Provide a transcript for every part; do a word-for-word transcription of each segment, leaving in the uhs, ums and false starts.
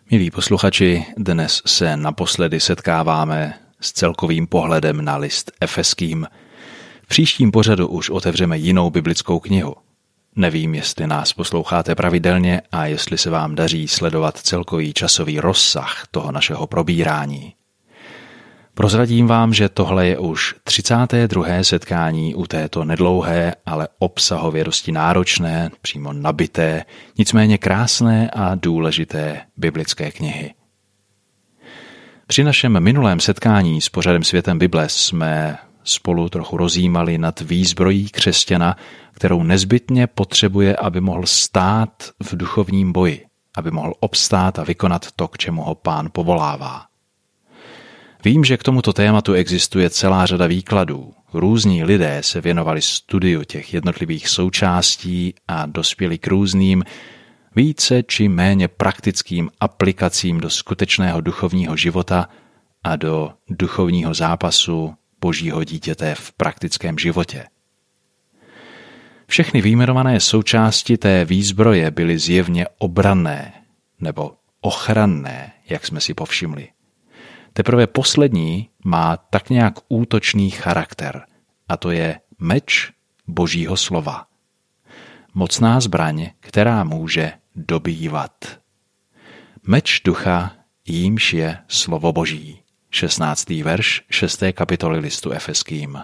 Milí posluchači, dnes se naposledy setkáváme s celkovým pohledem na list Efeským. V příštím pořadu už otevřeme jinou biblickou knihu. Nevím, jestli nás posloucháte pravidelně a jestli se vám daří sledovat celkový časový rozsah toho našeho probírání. Prozradím vám, že tohle je už třicáté druhé setkání u této nedlouhé, ale obsahově dosti náročné, přímo nabité, nicméně krásné a důležité biblické knihy. Při našem minulém setkání s pořadem Světem Bible jsme spolu trochu rozjímali nad výzbrojí křesťana, kterou nezbytně potřebuje, aby mohl stát v duchovním boji, aby mohl obstát a vykonat to, k čemu ho Pán povolává. Vím, že k tomuto tématu existuje celá řada výkladů. Různí lidé se věnovali studiu těch jednotlivých součástí a dospěli k různým, více či méně praktickým aplikacím do skutečného duchovního života a do duchovního zápasu Božího dítěte v praktickém životě. Všechny vyjmenované součásti té výzbroje byly zjevně obranné nebo ochranné, jak jsme si povšimli. Teprve poslední má tak nějak útočný charakter, a to je meč Božího slova. Mocná zbraň, která může dobývat. Meč ducha, jímž je slovo Boží. šestnáctý verš šesté kapitoly listu Efeským.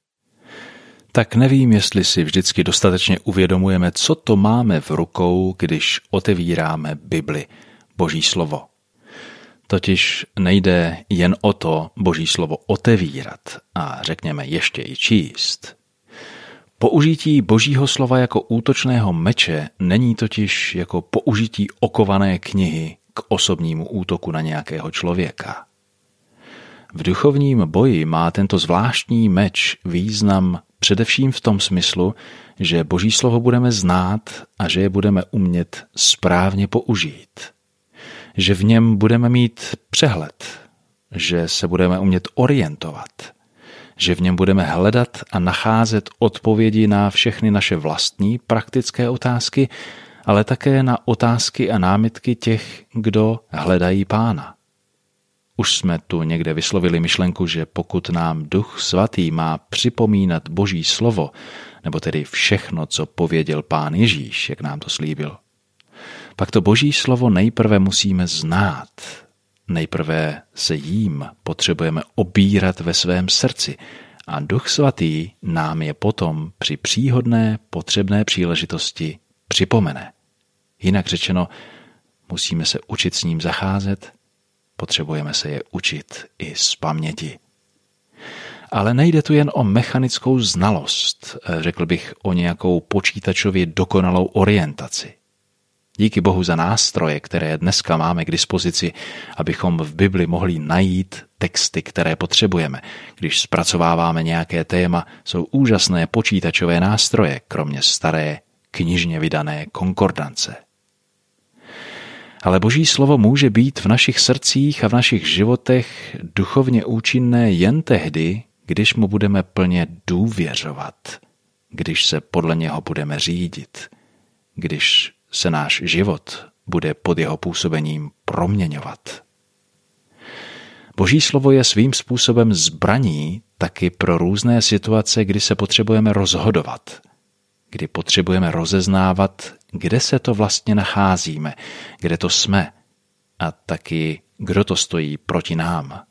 Tak nevím, jestli si vždycky dostatečně uvědomujeme, co to máme v rukou, když otevíráme Bibli, Boží slovo. Totiž nejde jen o to Boží slovo otevírat a řekněme ještě i číst. Použití Božího slova jako útočného meče není totiž jako použití okované knihy k osobnímu útoku na nějakého člověka. V duchovním boji má tento zvláštní meč význam především v tom smyslu, že Boží slovo budeme znát a že je budeme umět správně použít. Že v něm budeme mít přehled, že se budeme umět orientovat, že v něm budeme hledat a nacházet odpovědi na všechny naše vlastní praktické otázky, ale také na otázky a námitky těch, kdo hledají Pána. Už jsme tu někde vyslovili myšlenku, že pokud nám Duch Svatý má připomínat Boží slovo, nebo tedy všechno, co pověděl Pán Ježíš, jak nám to slíbil, pak to Boží slovo nejprve musíme znát. Nejprve se jím potřebujeme obírat ve svém srdci a Duch Svatý nám je potom při příhodné, potřebné příležitosti připomene. Jinak řečeno, musíme se učit s ním zacházet, potřebujeme se je učit i z paměti. Ale nejde tu jen o mechanickou znalost, řekl bych o nějakou počítačově dokonalou orientaci. Díky Bohu za nástroje, které dneska máme k dispozici, abychom v Bibli mohli najít texty, které potřebujeme. Když zpracováváme nějaké téma, jsou úžasné počítačové nástroje, kromě staré, knižně vydané konkordance. Ale Boží slovo může být v našich srdcích a v našich životech duchovně účinné jen tehdy, když mu budeme plně důvěřovat, když se podle něho budeme řídit, když se náš život bude pod jeho působením proměňovat. Boží slovo je svým způsobem zbraní taky pro různé situace, kdy se potřebujeme rozhodovat, kdy potřebujeme rozeznávat, kde se to vlastně nacházíme, kde to jsme a taky kdo to stojí proti nám.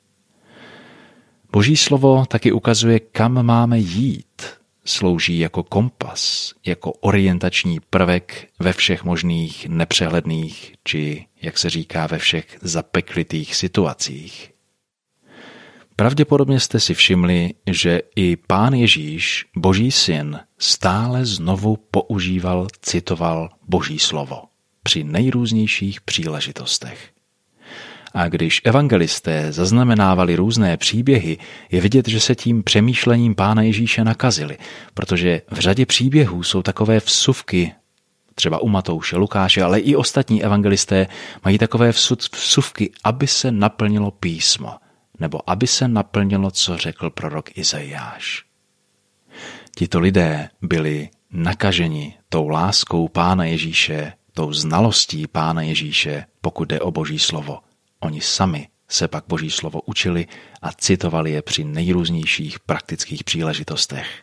Boží slovo taky ukazuje, kam máme jít. Slouží jako kompas, jako orientační prvek ve všech možných nepřehledných, či, jak se říká, ve všech zapeklitých situacích. Pravděpodobně jste si všimli, že i Pán Ježíš, Boží syn, stále znovu používal, citoval Boží slovo při nejrůznějších příležitostech. A když evangelisté zaznamenávali různé příběhy, je vidět, že se tím přemýšlením Pána Ježíše nakazili, protože v řadě příběhů jsou takové vsuvky, třeba u Matouše, Lukáše, ale i ostatní evangelisté mají takové vsuvky, aby se naplnilo písmo, nebo aby se naplnilo, co řekl prorok Izajáš. Tito lidé byli nakaženi tou láskou Pána Ježíše, tou znalostí Pána Ježíše, pokud jde o Boží slovo. Oni sami se pak Boží slovo učili a citovali je při nejrůznějších praktických příležitostech.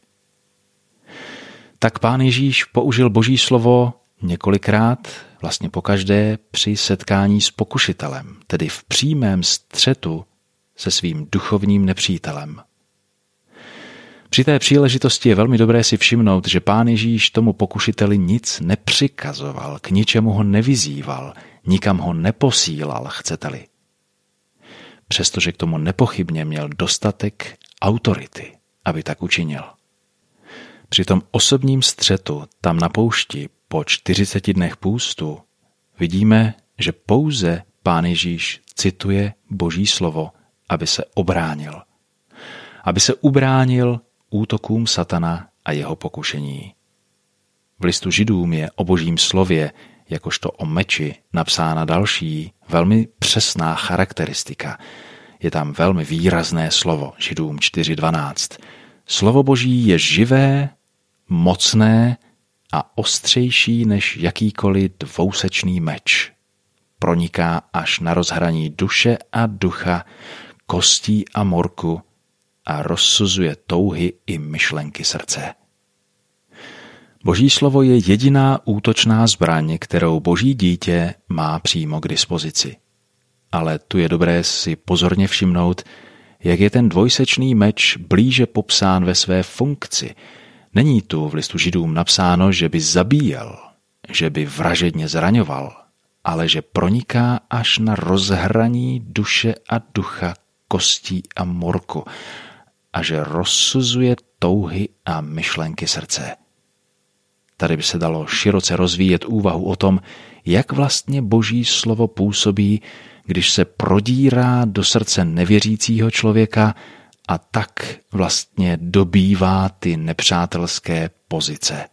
Tak Pán Ježíš použil Boží slovo několikrát, vlastně pokaždé při setkání s pokušitelem, tedy v přímém střetu se svým duchovním nepřítelem. Při té příležitosti je velmi dobré si všimnout, že Pán Ježíš tomu pokušiteli nic nepřikazoval, k ničemu ho nevyzýval, nikam ho neposílal, chcete-li. Přestože k tomu nepochybně měl dostatek autority, aby tak učinil. Při tom osobním střetu tam na poušti po čtyřiceti dnech půstu vidíme, že pouze Pán Ježíš cituje Boží slovo, aby se obránil. Aby se ubránil útokům satana a jeho pokušení. V listu Židům je o Božím slově, jakožto o meči, napsána další, velmi přesná charakteristika. Je tam velmi výrazné slovo, Židům čtyři dvanáct. Slovo Boží je živé, mocné a ostřejší než jakýkoliv dvousečný meč. Proniká až na rozhraní duše a ducha, kostí a morku a rozsuzuje touhy i myšlenky srdce. Boží slovo je jediná útočná zbraň, kterou Boží dítě má přímo k dispozici. Ale tu je dobré si pozorně všimnout, jak je ten dvojsečný meč blíže popsán ve své funkci. Není tu v listu Židům napsáno, že by zabíjel, že by vražedně zraňoval, ale že proniká až na rozhraní duše a ducha, kostí a morku a že rozsuzuje touhy a myšlenky srdce. Tady by se dalo široce rozvíjet úvahu o tom, jak vlastně Boží slovo působí, když se prodírá do srdce nevěřícího člověka a tak vlastně dobývá ty nepřátelské pozice.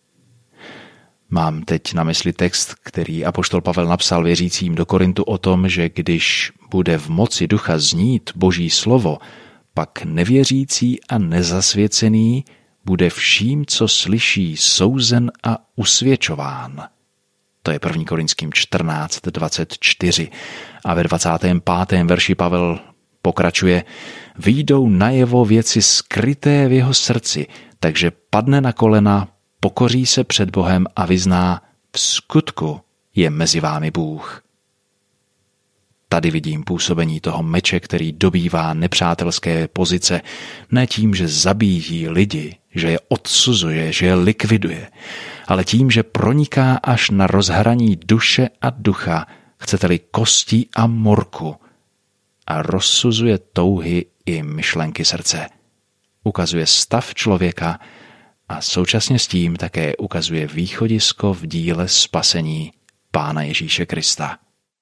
Mám teď na mysli text, který apoštol Pavel napsal věřícím do Korintu o tom, že když bude v moci ducha znít Boží slovo, pak nevěřící a nezasvěcený bude vším, co slyší, souzen a usvědčován. To je první Korinským čtrnáct dvacet čtyři. A ve dvacátém pátém verši Pavel pokračuje: vyjdou najevo věci skryté v jeho srdci, takže padne na kolena, pokoří se před Bohem a vyzná: v skutku je mezi vámi Bůh. Tady vidím působení toho meče, který dobývá nepřátelské pozice, ne tím, že zabíjí lidi, že je odsuzuje, že je likviduje, ale tím, že proniká až na rozhraní duše a ducha, chcete-li kostí a morku, a rozsuzuje touhy i myšlenky srdce. Ukazuje stav člověka a současně s tím také ukazuje východisko v díle spasení Pána Ježíše Krista.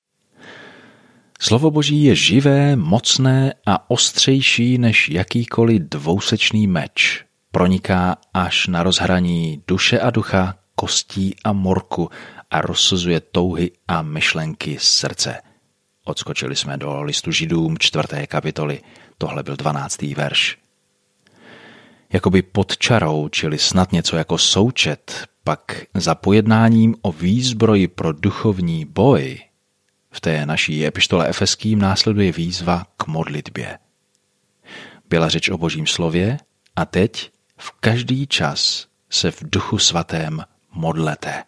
Slovo Boží je živé, mocné a ostřejší než jakýkoliv dvousečný meč. Proniká až na rozhraní duše a ducha, kostí a morku a rozsuzuje touhy a myšlenky srdce. Odskočili jsme do listu Židům čtvrté kapitoly, tohle byl dvanáctý verš. Jakoby pod čarou, čili snad něco jako součet, pak za pojednáním o výzbroji pro duchovní boj v té naší epištole Efeským následuje výzva k modlitbě. Byla řeč o Božím slově a teď v každý čas se v Duchu svatém modlete.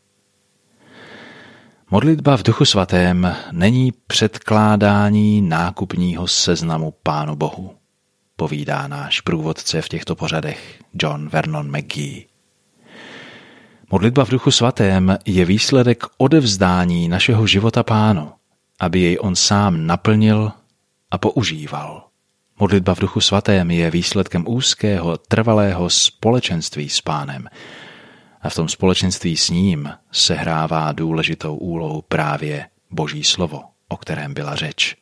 Modlitba v Duchu svatém není předkládání nákupního seznamu Pánu Bohu, povídá náš průvodce v těchto pořadech John Vernon McGee. Modlitba v Duchu svatém je výsledek odevzdání našeho života Pánu, aby jej on sám naplnil a používal. Modlitba v Duchu svatém je výsledkem úzkého, trvalého společenství s Pánem a v tom společenství s ním sehrává důležitou úlohu právě Boží slovo, o kterém byla řeč.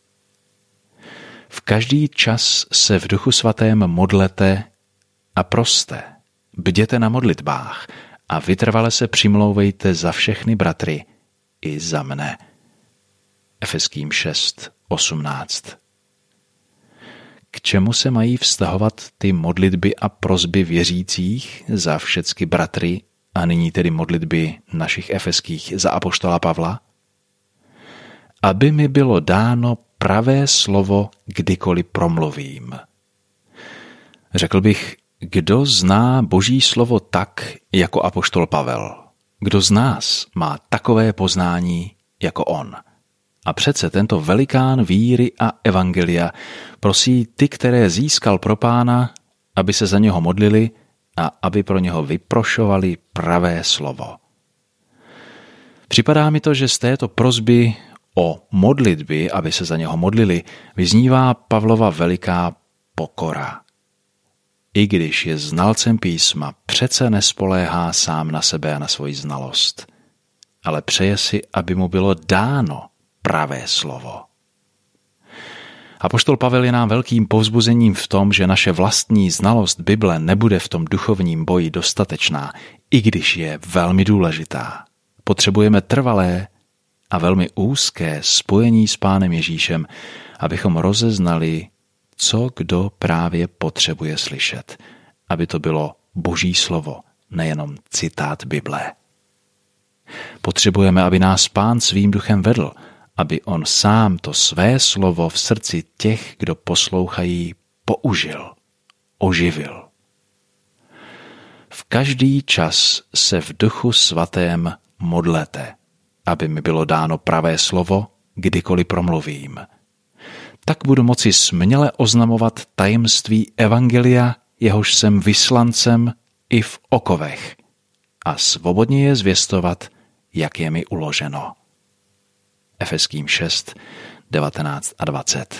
V každý čas se v Duchu svatém modlete a proste, bděte na modlitbách a vytrvale se přimlouvejte za všechny bratry i za mne. Efeským šest osmnáct. K čemu se mají vztahovat ty modlitby a prosby věřících za všecky bratry a nyní tedy modlitby našich efeských za apoštola Pavla? Aby mi bylo dáno pravé slovo, kdykoliv promluvím. Řekl bych, kdo zná Boží slovo tak, jako apoštol Pavel? Kdo z nás má takové poznání, jako on? A přece tento velikán víry a evangelia prosí ty, které získal pro Pána, aby se za něho modlili a aby pro něho vyprošovali pravé slovo. Připadá mi to, že z této prosby o modlitby, aby se za něho modlili, vyznívá Pavlova veliká pokora. I když je znalcem písma, přece nespoléhá sám na sebe a na svoji znalost, ale přeje si, aby mu bylo dáno pravé slovo. Apoštol Pavel je nám velkým povzbuzením v tom, že naše vlastní znalost Bible nebude v tom duchovním boji dostatečná, i když je velmi důležitá. Potřebujeme trvalé a velmi úzké spojení s Pánem Ježíšem, abychom rozeznali, co kdo právě potřebuje slyšet, aby to bylo Boží slovo, nejenom citát Bible. Potřebujeme, aby nás Pán svým duchem vedl, aby on sám to své slovo v srdci těch, kdo poslouchají, použil, oživil. V každý čas se v Duchu Svatém modlete, aby mi bylo dáno pravé slovo, kdykoliv promluvím. Tak budu moci směle oznamovat tajemství evangelia, jehož jsem vyslancem i v okovech, a svobodně je zvěstovat, jak je mi uloženo. Efeským šest, devatenáct a dvacet.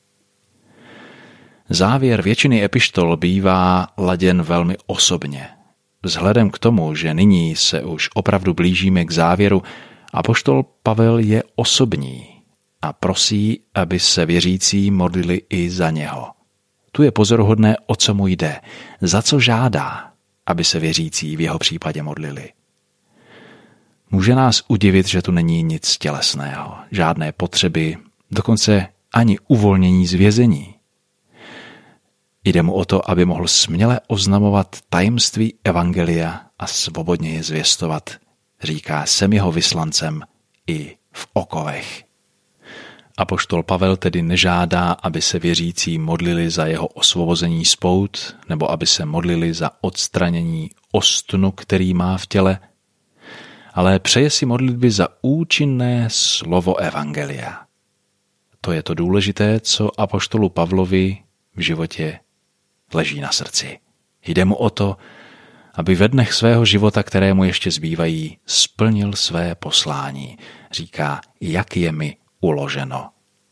Závěr většiny epištol bývá laděn velmi osobně. Vzhledem k tomu, že nyní se už opravdu blížíme k závěru, apoštol Pavel je osobní a prosí, aby se věřící modlili i za něho. Tu je pozoruhodné, o co mu jde, za co žádá, aby se věřící v jeho případě modlili. Může nás udivit, že tu není nic tělesného, žádné potřeby, dokonce ani uvolnění z vězení. Jde mu o to, aby mohl směle oznamovat tajemství evangelia a svobodně je zvěstovat, říká, jsem jeho vyslancem i v okovech. Apoštol Pavel tedy nežádá, aby se věřící modlili za jeho osvobození z pout, nebo aby se modlili za odstranění ostnu, který má v těle, ale přeje si modlitby za účinné slovo evangelia. To je to důležité, co apoštolu Pavlovi v životě leží na srdci. Jde mu o to, aby ve dnech svého života, které mu ještě zbývají, splnil své poslání. Říká, jak je mi uloženo.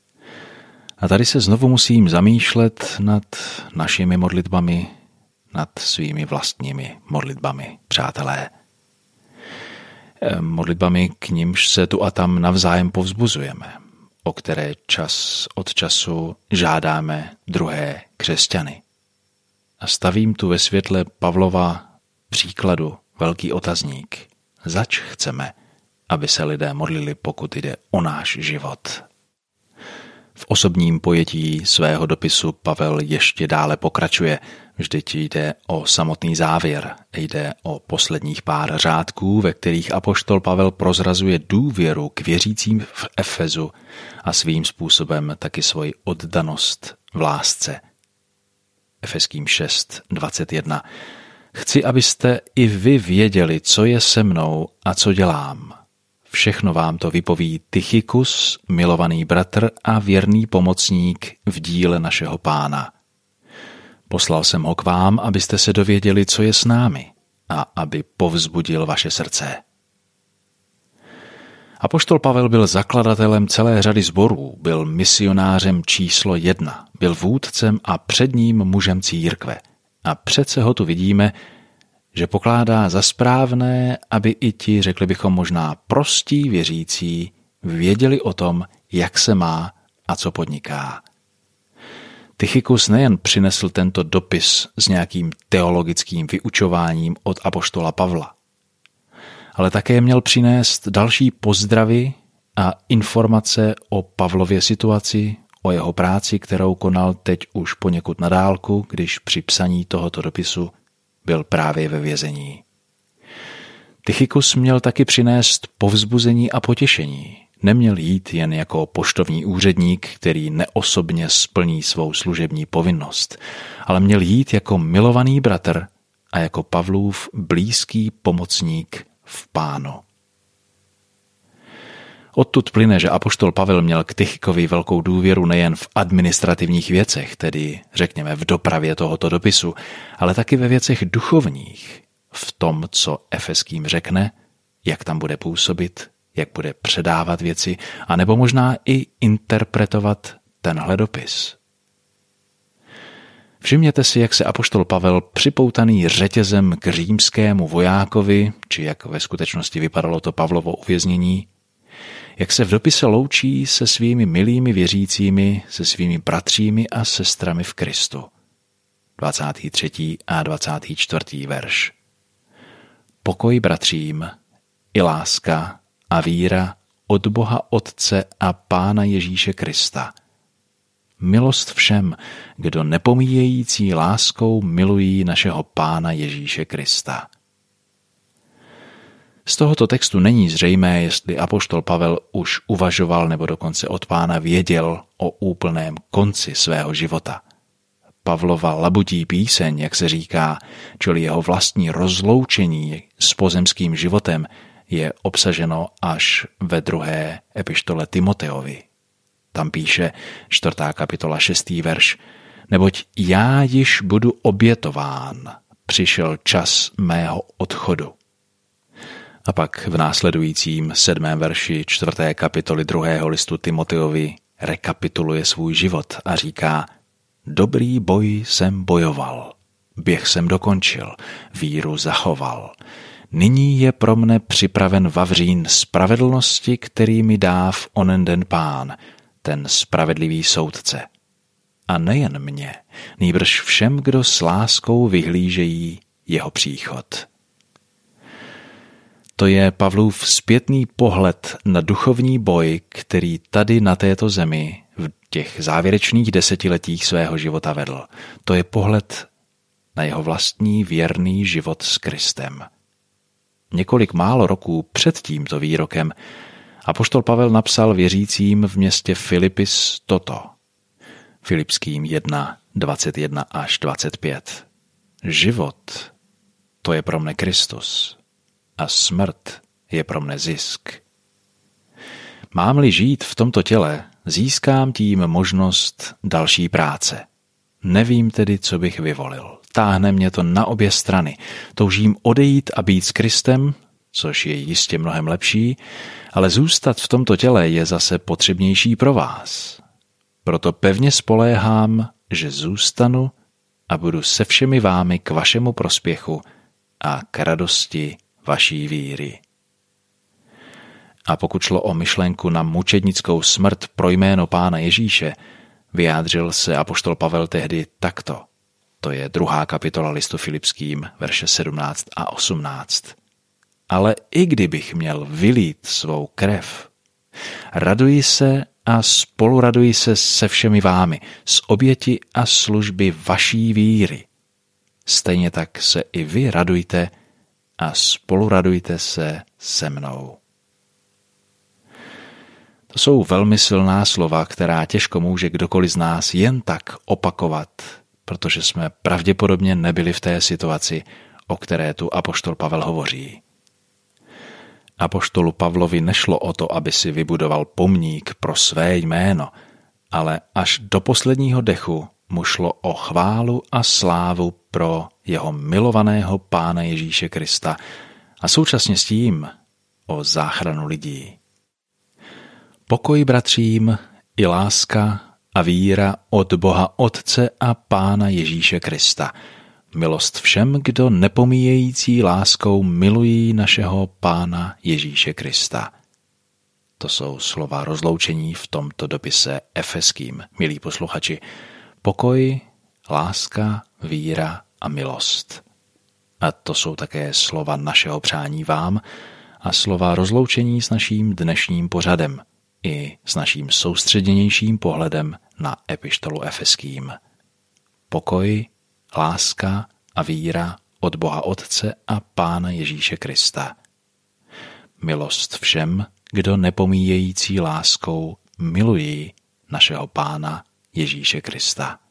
A tady se znovu musím zamýšlet nad našimi modlitbami, nad svými vlastními modlitbami, přátelé. Modlitbami, k nimž se tu a tam navzájem povzbuzujeme, o které čas od času žádáme druhé křesťany. A stavím tu ve světle Pavlova příkladu velký otazník. Zač chceme, aby se lidé modlili, pokud jde o náš život? V osobním pojetí svého dopisu Pavel ještě dále pokračuje. Vždyť jde o samotný závěr, jde o posledních pár řádků, ve kterých apoštol Pavel prozrazuje důvěru k věřícím v Efezu a svým způsobem taky svoji oddanost v lásce. Efeským šest, dvacet jedna. Chci, abyste i vy věděli, co je se mnou a co dělám. Všechno vám to vypoví Tychikus, milovaný bratr a věrný pomocník v díle našeho Pána. Poslal jsem ho k vám, abyste se dověděli, co je s námi a aby povzbudil vaše srdce. Apoštol Pavel byl zakladatelem celé řady sborů, byl misionářem číslo jedna, byl vůdcem a předním mužem církve. A přece ho tu vidíme, že pokládá za správné, aby i ti, řekli bychom možná prostí věřící, věděli o tom, jak se má a co podniká. Tychikus nejen přinesl tento dopis s nějakým teologickým vyučováním od apoštola Pavla, ale také měl přinést další pozdravy a informace o Pavlově situaci, o jeho práci, kterou konal teď už poněkud na dálku, když při psaní tohoto dopisu byl právě ve vězení. Tychikus měl taky přinést povzbuzení a potěšení. Neměl jít jen jako poštovní úředník, který neosobně splní svou služební povinnost, ale měl jít jako milovaný bratr a jako Pavlův blízký pomocník v Pánu. Odtud plyne, že apoštol Pavel měl k Tychikovi velkou důvěru nejen v administrativních věcech, tedy řekněme v dopravě tohoto dopisu, ale taky ve věcech duchovních, v tom, co Efeským řekne, jak tam bude působit, jak bude předávat věci, anebo možná i interpretovat tenhle dopis. Všimněte si, jak se apoštol Pavel připoutaný řetězem k římskému vojákovi, či jak ve skutečnosti vypadalo to Pavlovo uvěznění, jak se v dopise loučí se svými milými věřícími, se svými bratřími a sestrami v Kristu. dvacátý třetí a dvacátý čtvrtý verš. Pokoj bratřím i láska a víra od Boha Otce a Pána Ježíše Krista. Milost všem, kdo nepomíjející láskou milují našeho Pána Ježíše Krista. Z tohoto textu není zřejmé, jestli apoštol Pavel už uvažoval nebo dokonce od Pána věděl o úplném konci svého života. Pavlova labutí píseň, jak se říká, čili jeho vlastní rozloučení s pozemským životem, je obsaženo až ve druhé epištole Timoteovi. Tam píše čtvrtá kapitola šestý verš, neboť já již budu obětován, přišel čas mého odchodu. A pak v následujícím sedmém verši čtvrté kapitoly druhého listu Timoteovi rekapituluje svůj život a říká: Dobrý boj jsem bojoval, běh jsem dokončil, víru zachoval. Nyní je pro mne připraven vavřín spravedlnosti, který mi dá v onen den Pán, ten spravedlivý soudce. A nejen mě, nýbrž všem, kdo s láskou vyhlížejí jeho příchod. To je Pavlův zpětný pohled na duchovní boj, který tady na této zemi v těch závěrečných desetiletích svého života vedl. To je pohled na jeho vlastní věrný život s Kristem. Několik málo roků před tímto výrokem apoštol Pavel napsal věřícím v městě Filipis toto. Filipským jedna, dvacet jedna až dvacet pět. Život, to je pro mne Kristus, a smrt je pro mne zisk. Mám-li žít v tomto těle, získám tím možnost další práce. Nevím tedy, co bych vyvolil. Táhne mě to na obě strany. Toužím odejít a být s Kristem, což je jistě mnohem lepší, ale zůstat v tomto těle je zase potřebnější pro vás. Proto pevně spoléhám, že zůstanu a budu se všemi vámi k vašemu prospěchu a k radosti vaší víry. A pokud šlo o myšlenku na mučednickou smrt pro jméno Pána Ježíše, vyjádřil se apoštol Pavel tehdy takto. To je druhá kapitola listu Filipským, verše sedmnáct a osmnáct. Ale i kdybych měl vylít svou krev, raduji se a spoluraduji se se všemi vámi z oběti a služby vaší víry. Stejně tak se i vy radujte a spoluradujte se se mnou. To jsou velmi silná slova, která těžko může kdokoliv z nás jen tak opakovat, protože jsme pravděpodobně nebyli v té situaci, o které tu apoštol Pavel hovoří. Apoštolu Pavlovi nešlo o to, aby si vybudoval pomník pro své jméno, ale až do posledního dechu mu šlo o chválu a slávu pro jeho milovaného Pána Ježíše Krista a současně s tím o záchranu lidí. Pokoj bratřím i láska a víra od Boha Otce a Pána Ježíše Krista. Milost všem, kdo nepomíjející láskou milují našeho Pána Ježíše Krista. To jsou slova rozloučení v tomto dopise Efeským, milí posluchači. Pokoj, láska, víra a milost. A to jsou také slova našeho přání vám a slova rozloučení s naším dnešním pořadem i s naším soustředěnějším pohledem na epištolu Efeským. Pokoj, láska a víra od Boha Otce a Pána Ježíše Krista. milost všem, kdo nepomíjející láskou milují našeho Pána Ježíše Krista.